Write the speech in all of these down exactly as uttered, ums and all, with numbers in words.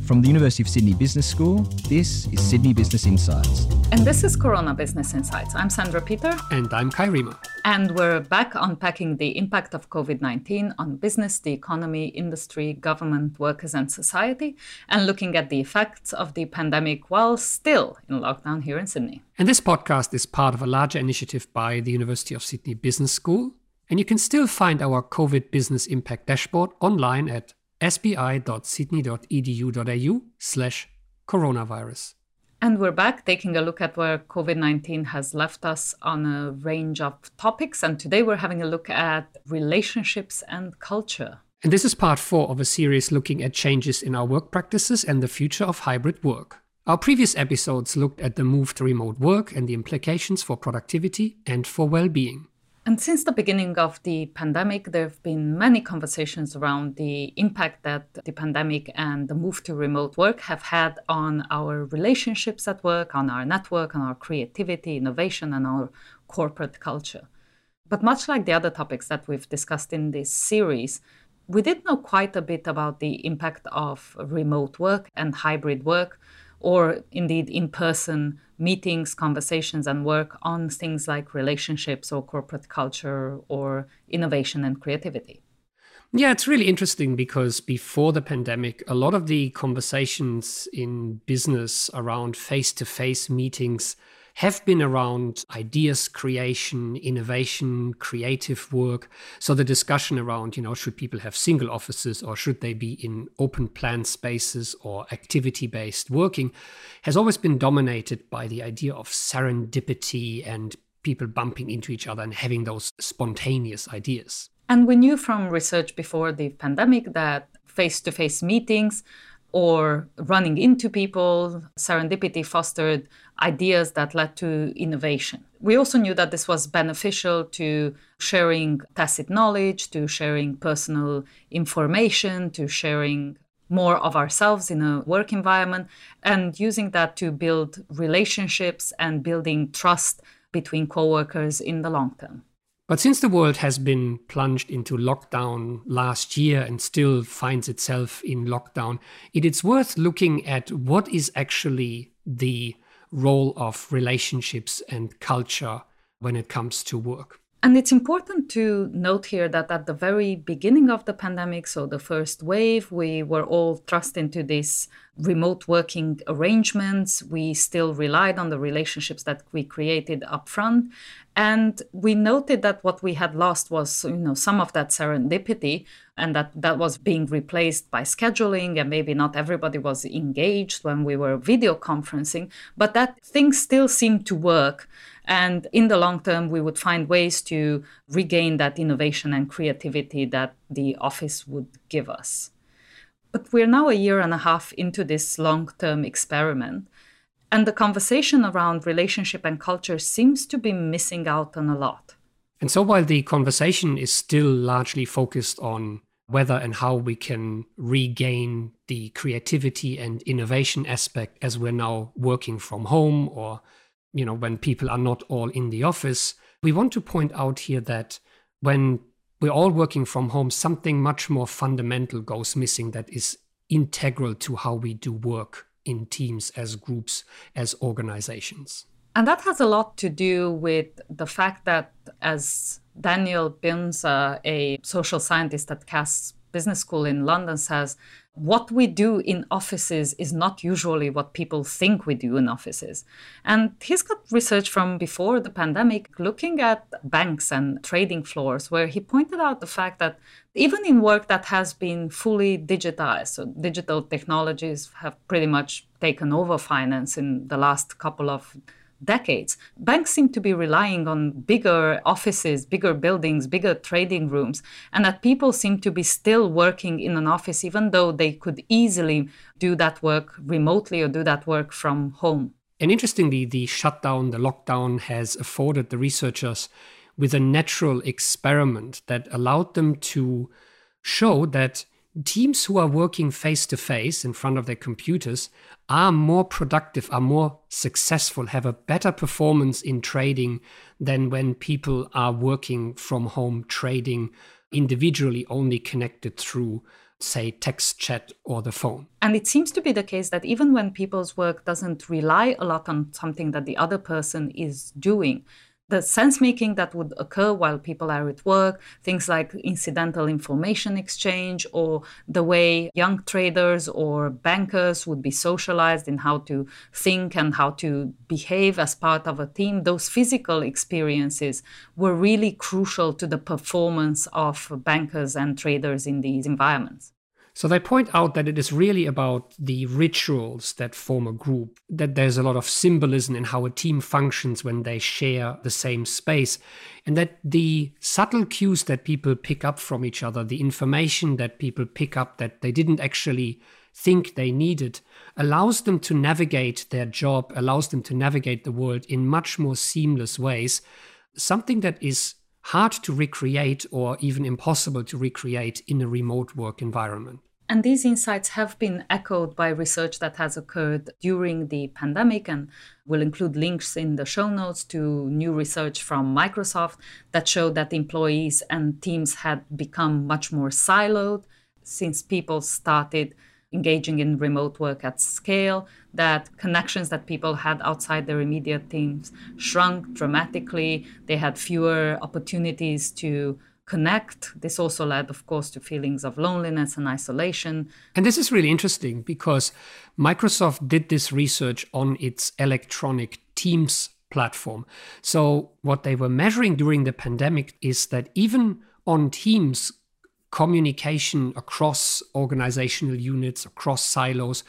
From the University of Sydney Business School, this is Sydney Business Insights. And this is Corona Business Insights. I'm Sandra Peter. And I'm Kai Riemer. And we're back unpacking the impact of covid nineteen on business, the economy, industry, government, workers and society, and looking at the effects of the pandemic while still in lockdown here in Sydney. And this podcast is part of a larger initiative by the University of Sydney Business School. And you can still find our COVID Business Impact Dashboard online at sbi.sydney.edu.au slash coronavirus. And we're back taking a look at where covid nineteen has left us on a range of topics. And today we're having a look at relationships and culture. And this is part four of a series looking at changes in our work practices and the future of hybrid work. Our previous episodes looked at the move to remote work and the implications for productivity and for well-being. And since the beginning of the pandemic, there have been many conversations around the impact that the pandemic and the move to remote work have had on our relationships at work, on our network, on our creativity, innovation, and our corporate culture. But much like the other topics that we've discussed in this series, we did know quite a bit about the impact of remote work and hybrid work, or indeed in-person meetings, conversations, and work on things like relationships or corporate culture or innovation and creativity. Yeah, it's really interesting because before the pandemic, a lot of the conversations in business around face-to-face meetings have been around ideas creation, innovation, creative work. So the discussion around, you know, should people have single offices or should they be in open plan spaces or activity-based working has always been dominated by the idea of serendipity and people bumping into each other and having those spontaneous ideas. And we knew from research before the pandemic that face-to-face meetings or running into people, serendipity fostered ideas that led to innovation. We also knew that this was beneficial to sharing tacit knowledge, to sharing personal information, to sharing more of ourselves in a work environment, and using that to build relationships and building trust between coworkers in the long term. But since the world has been plunged into lockdown last year and still finds itself in lockdown, it is worth looking at what is actually the role of relationships and culture when it comes to work. And it's important to note here that at the very beginning of the pandemic, so the first wave, we were all thrust into this remote working arrangements. We still relied on the relationships that we created up front. And we noted that what we had lost was, you know, some of that serendipity, and that that was being replaced by scheduling, and maybe not everybody was engaged when we were video conferencing, but that things still seemed to work. And in the long term, we would find ways to regain that innovation and creativity that the office would give us. But we're now a year and a half into this long-term experiment, and the conversation around relationship and culture seems to be missing out on a lot. And so while the conversation is still largely focused on whether and how we can regain the creativity and innovation aspect as we're now working from home, or you know, when people are not all in the office, we want to point out here that when we're all working from home, something much more fundamental goes missing that is integral to how we do work in teams, as groups, as organizations. And that has a lot to do with the fact that, as Daniel Pinza, a social scientist at Cass Business School in London, says, what we do in offices is not usually what people think we do in offices. And he's got research from before the pandemic looking at banks and trading floors, where he pointed out the fact that even in work that has been fully digitized, so digital technologies have pretty much taken over finance in the last couple of decades, banks seem to be relying on bigger offices, bigger buildings, bigger trading rooms, and that people seem to be still working in an office, even though they could easily do that work remotely or do that work from home. And interestingly, the shutdown, the lockdown has afforded the researchers with a natural experiment that allowed them to show that teams who are working face-to-face in front of their computers are more productive, are more successful, have a better performance in trading than when people are working from home, trading individually only connected through say, text chat or the phone. And it seems to be the case that even when people's work doesn't rely a lot on something that the other person is doing, the sense-making that would occur while people are at work, things like incidental information exchange, or the way young traders or bankers would be socialized in how to think and how to behave as part of a team, those physical experiences were really crucial to the performance of bankers and traders in these environments. So they point out that it is really about the rituals that form a group, that there's a lot of symbolism in how a team functions when they share the same space, and that the subtle cues that people pick up from each other, the information that people pick up that they didn't actually think they needed, allows them to navigate their job, allows them to navigate the world in much more seamless ways, something that is hard to recreate or even impossible to recreate in a remote work environment. And these insights have been echoed by research that has occurred during the pandemic, and we'll include links in the show notes to new research from Microsoft that showed that employees and teams had become much more siloed since people started engaging in remote work at scale, that connections that people had outside their immediate teams shrunk dramatically. They had fewer opportunities to connect. This also led, of course, to feelings of loneliness and isolation. And this is really interesting because Microsoft did this research on its electronic Teams platform. So what they were measuring during the pandemic is that even on Teams, communication across organizational units, across silos,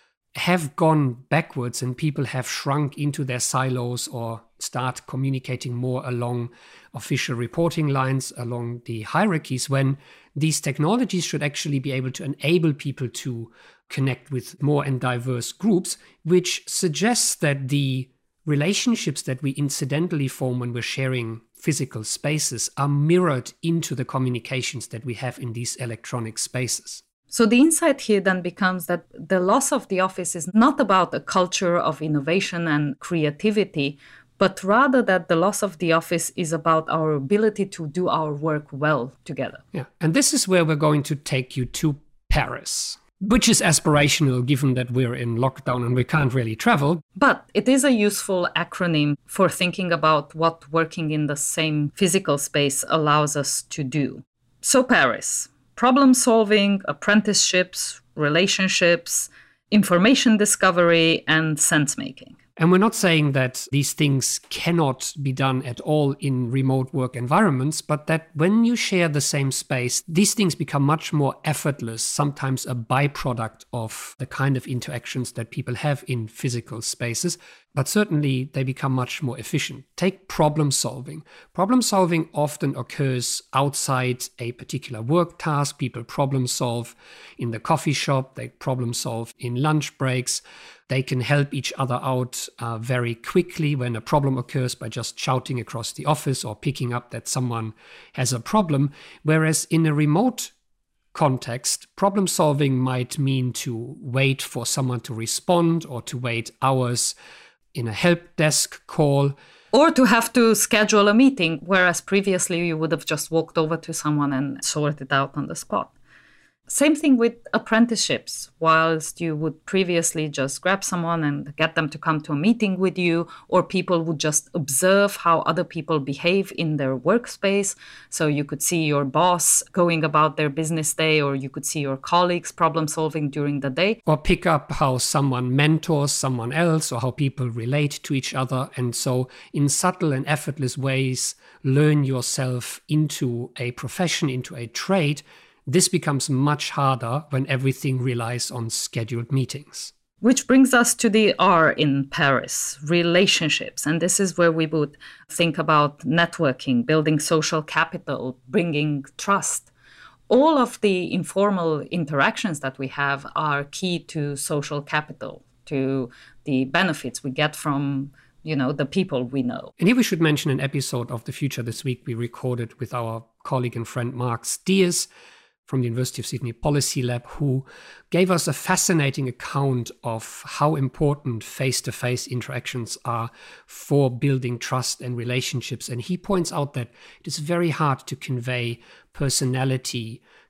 have gone backwards, and people have shrunk into their silos or start communicating more along official reporting lines, along the hierarchies, when these technologies should actually be able to enable people to connect with more and diverse groups, which suggests that the relationships that we incidentally form when we're sharing physical spaces are mirrored into the communications that we have in these electronic spaces. So the insight here then becomes that the loss of the office is not about a culture of innovation and creativity, but rather that the loss of the office is about our ability to do our work well together. Yeah, and this is where we're going to take you to Paris, which is aspirational given that we're in lockdown and we can't really travel. But it is a useful acronym for thinking about what working in the same physical space allows us to do. So Paris. Problem solving, apprenticeships, relationships, information discovery, and sense making. And we're not saying that these things cannot be done at all in remote work environments, but that when you share the same space, these things become much more effortless, sometimes a byproduct of the kind of interactions that people have in physical spaces. But certainly they become much more efficient. Take problem solving. Problem solving often occurs outside a particular work task. People problem solve in the coffee shop. They problem solve in lunch breaks. They can help each other out uh, very quickly when a problem occurs by just shouting across the office or picking up that someone has a problem. Whereas in a remote context, problem solving might mean to wait for someone to respond or to wait hours in a help desk call. Or to have to schedule a meeting, whereas previously you would have just walked over to someone and sorted it out on the spot. Same thing with apprenticeships. Whilst you would previously just grab someone and get them to come to a meeting with you, or people would just observe how other people behave in their workspace. So you could see your boss going about their business day, or you could see your colleagues problem solving during the day. Or pick up how someone mentors someone else, or how people relate to each other. And so in subtle and effortless ways, learn yourself into a profession, into a trade. This becomes much harder when everything relies on scheduled meetings. Which brings us to the R in Paris, relationships. And this is where we would think about networking, building social capital, bringing trust. All of the informal interactions that we have are key to social capital, to the benefits we get from, you know, the people we know. And here we should mention an episode of The Future This Week we recorded with our colleague and friend Mark Steers from the University of Sydney Policy Lab, who gave us a fascinating account of how important face-to-face interactions are for building trust and relationships. And he points out that it is very hard to convey personality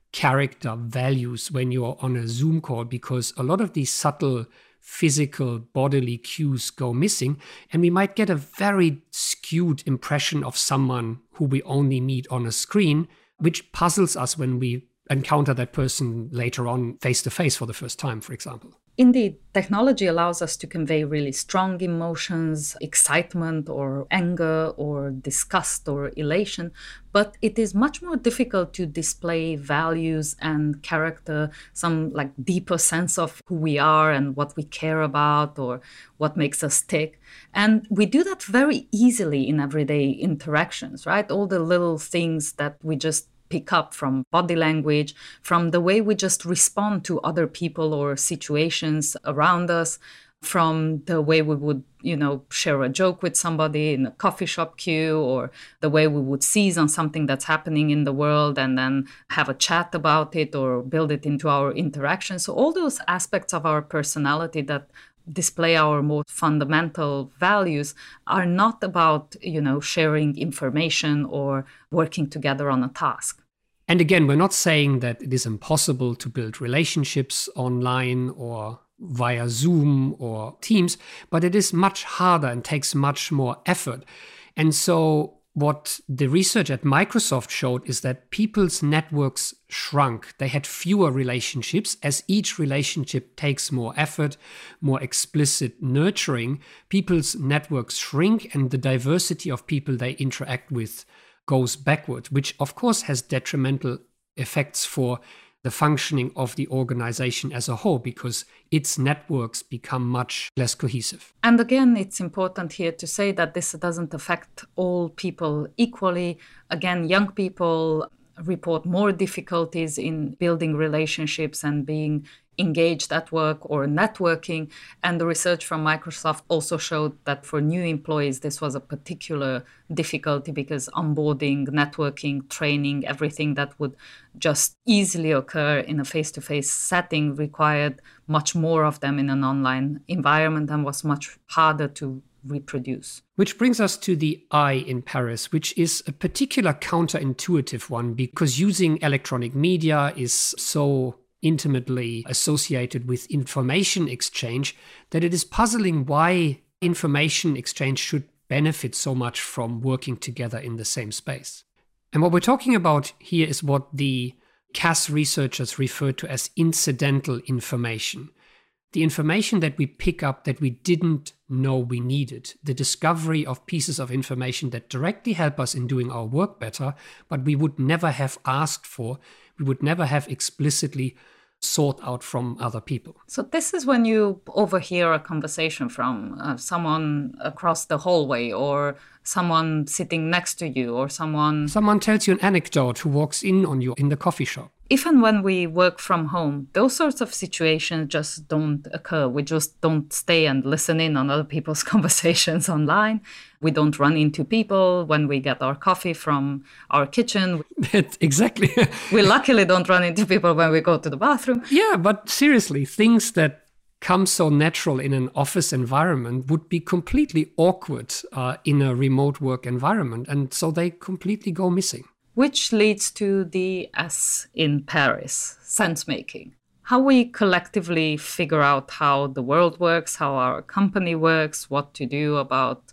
character values when you're on a Zoom call, because a lot of these subtle physical bodily cues go missing, and we might get a very skewed impression of someone who we only meet on a screen, which puzzles us when we encounter that person later on face to face for the first time, for example. Indeed, technology allows us to convey really strong emotions, excitement or anger or disgust or elation, but it is much more difficult to display values and character, some like deeper sense of who we are and what we care about or what makes us tick. And we do that very easily in everyday interactions, right? All the little things that we just pick up from body language, from the way we just respond to other people or situations around us, from the way we would, you know, share a joke with somebody in a coffee shop queue, or the way we would seize on something that's happening in the world and then have a chat about it or build it into our interaction. So all those aspects of our personality that display our most fundamental values are not about, you know, sharing information or working together on a task. And again, we're not saying that it is impossible to build relationships online or via Zoom or Teams, but it is much harder and takes much more effort. And so what the research at Microsoft showed is that people's networks shrunk. They had fewer relationships. As each relationship takes more effort, more explicit nurturing, people's networks shrink and the diversity of people they interact with goes backward, which of course has detrimental effects for the functioning of the organization as a whole, because its networks become much less cohesive. And again, it's important here to say that this doesn't affect all people equally. Again, young people report more difficulties in building relationships and being engaged at work or networking. And the research from Microsoft also showed that for new employees, this was a particular difficulty because onboarding, networking, training, everything that would just easily occur in a face-to-face setting required much more of them in an online environment and was much harder to reproduce. Which brings us to the I in Paris, which is a particular counterintuitive one because using electronic media is so intimately associated with information exchange that it is puzzling why information exchange should benefit so much from working together in the same space. And what we're talking about here is what the C A S researchers refer to as incidental information. The information that we pick up that we didn't know we needed, the discovery of pieces of information that directly help us in doing our work better, but we would never have asked for, we would never have explicitly sought out from other people. So this is when you overhear a conversation from uh, someone across the hallway or someone sitting next to you or someone... Someone tells you an anecdote who walks in on you in the coffee shop. Even when we work from home, those sorts of situations just don't occur. We just don't stay and listen in on other people's conversations online. We don't run into people when we get our coffee from our kitchen. Exactly. We luckily don't run into people when we go to the bathroom. Yeah, but seriously, things that come so natural in an office environment would be completely awkward uh, in a remote work environment. And so they completely go missing. Which leads to the S in Paris, sense-making. How we collectively figure out how the world works, how our company works, what to do about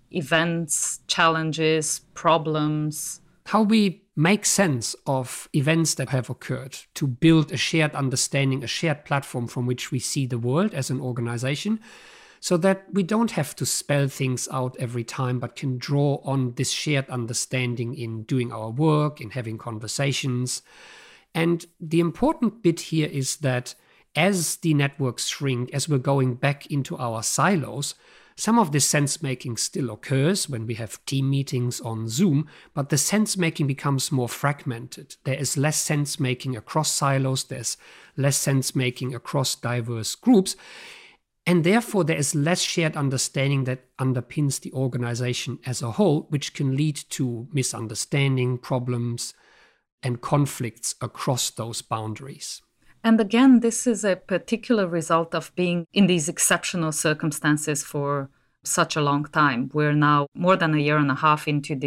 events, challenges, problems. How we make sense of events that have occurred to build a shared understanding, a shared platform from which we see the world as an organization, so that we don't have to spell things out every time, but can draw on this shared understanding in doing our work, in having conversations. And the important bit here is that as the networks shrink, as we're going back into our silos, some of this sense-making still occurs when we have team meetings on Zoom, but the sense-making becomes more fragmented. There is less sense-making across silos, there's less sense-making across diverse groups. And therefore, there is less shared understanding that underpins the organization as a whole, which can lead to misunderstanding, problems, and conflicts across those boundaries. And again, this is a particular result of being in these exceptional circumstances for such a long time. We're now more than a year and a half into this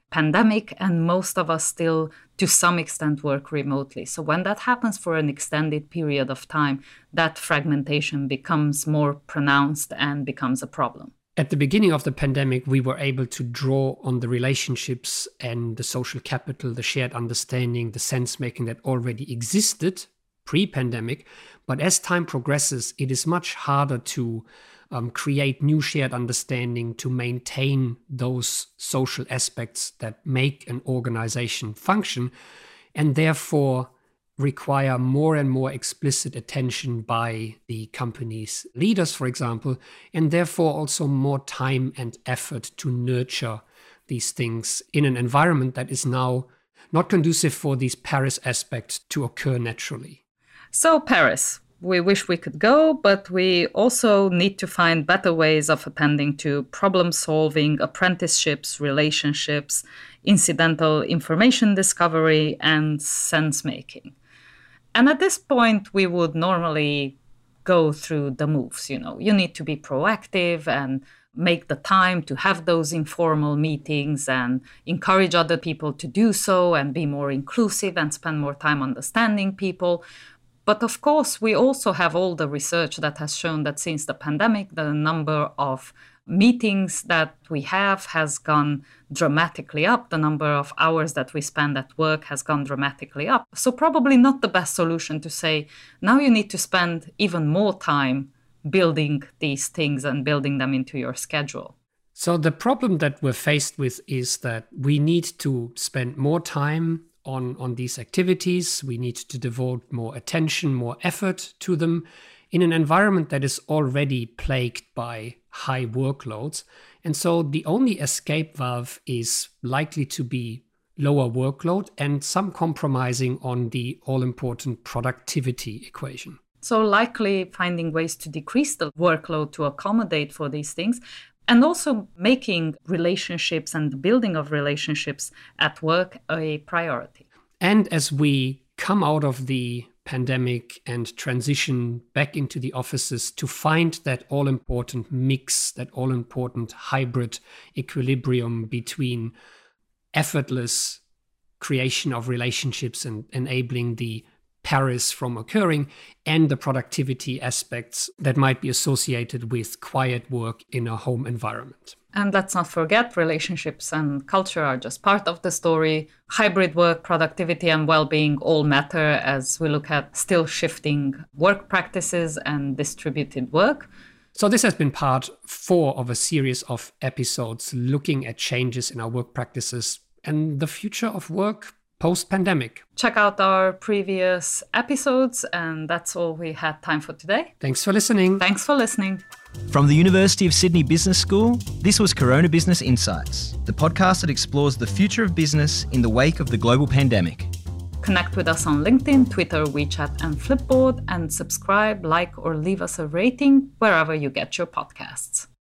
pandemic, and most of us still, to some extent, work remotely. So when that happens for an extended period of time, that fragmentation becomes more pronounced and becomes a problem. At the beginning of the pandemic, we were able to draw on the relationships and the social capital, the shared understanding, the sense-making that already existed pre-pandemic. But as time progresses, it is much harder to um, create new shared understanding, to maintain those social aspects that make an organization function, and therefore require more and more explicit attention by the company's leaders, for example, and therefore also more time and effort to nurture these things in an environment that is now not conducive for these Paris aspects to occur naturally. So Paris, we wish we could go, but we also need to find better ways of attending to problem solving, apprenticeships, relationships, incidental information discovery, and sense making. And at this point, we would normally go through the moves. You know, you need to be proactive and make the time to have those informal meetings and encourage other people to do so and be more inclusive and spend more time understanding people. But of course, we also have all the research that has shown that since the pandemic, the number of meetings that we have has gone dramatically up. The number of hours that we spend at work has gone dramatically up. So probably not the best solution to say, now you need to spend even more time building these things and building them into your schedule. So the problem that we're faced with is that we need to spend more time on, on these activities. We need to devote more attention, more effort to them in an environment that is already plagued by high workloads. And so the only escape valve is likely to be lower workload and some compromising on the all-important productivity equation. So likely finding ways to decrease the workload to accommodate for these things, and also making relationships and the building of relationships at work a priority. And as we come out of the pandemic and transition back into the offices, to find that all-important mix, that all-important hybrid equilibrium between effortless creation of relationships and enabling the Paris from occurring and the productivity aspects that might be associated with quiet work in a home environment. And let's not forget, relationships and culture are just part of the story. Hybrid work, productivity, and well-being all matter as we look at still shifting work practices and distributed work. So this has been part four of a series of episodes looking at changes in our work practices and the future of work post-pandemic. Check out our previous episodes, and that's all we had time for today. Thanks for listening. Thanks for listening. From the University of Sydney Business School, this was Corona Business Insights, the podcast that explores the future of business in the wake of the global pandemic. Connect with us on LinkedIn, Twitter, WeChat, and Flipboard, and subscribe, like, or leave us a rating wherever you get your podcasts.